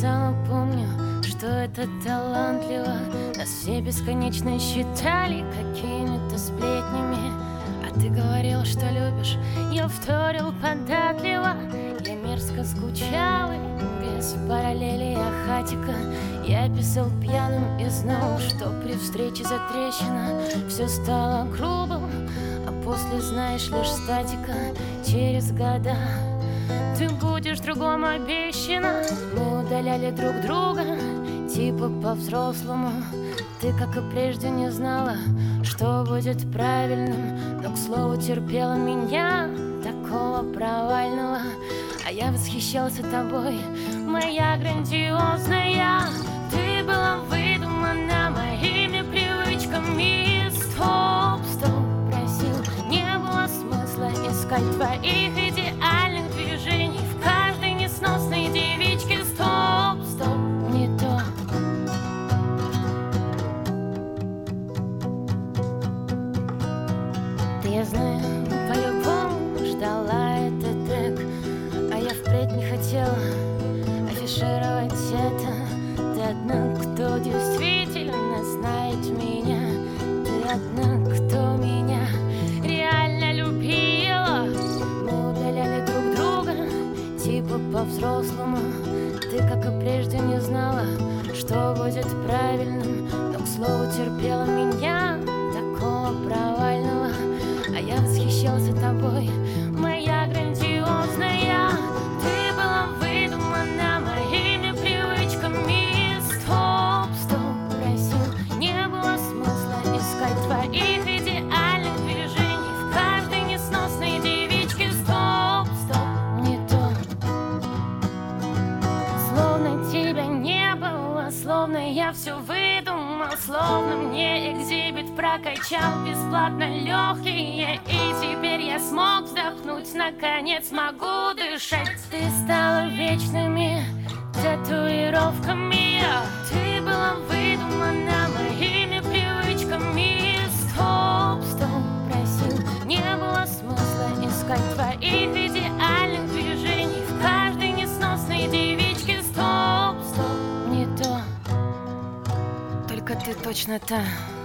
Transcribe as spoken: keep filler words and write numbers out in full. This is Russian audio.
писала, помню, что это талантливо. Нас все бесконечно считали какими-то сплетнями. А ты говорил, что любишь, я вторил податливо. Я мерзко скучал, и без параллели я хатика. Я писал пьяным и знал, что при встрече затрещина. Все стало грубым, а после, знаешь, лишь статика. Через года ты будешь другому обещана. Мы удаляли друг друга, типа по-взрослому. Ты, как и прежде, не знала, что будет правильным, но, к слову, терпела меня, такого провального. А я восхищался тобой, моя грандиозная. Ты была выдумана моими привычками. Стоп, стоп, просил, не было смысла искать твоих идеальных движений в каждой несносной девичке. Стоп, стоп, не то. Ты, я знаю, по-любому ждала этот трек, а я впредь не хотела афишировать это. Ты одна, кто действительно знает меня. Ты одна, кто меня реально любила. Мы удаляли друг друга, типа по-взрослому. Ты, как и прежде, не знала, что будет правильным, но, к слову, терпела меня, такого провального. А я восхищался тобой, моя грандиозная. Ты была выдумана моими привычками. Стоп, стоп, просил, не было смысла искать твоих идеальных движений в каждой несносной девичке. Стоп, стоп, не то. Словно тебя не было, словно я все выдумал, словно мне экзибит прокачал бесплатно легкие, и теперь я смог вздохнуть, наконец могу дышать. Ты стала вечными татуировками. Ты была выдумана моими привычками. Стоп, стоп, просил, не было смысла искать твоих идеальных движений в каждой несносной девичке. Стоп, стоп, не то. Только ты точно та,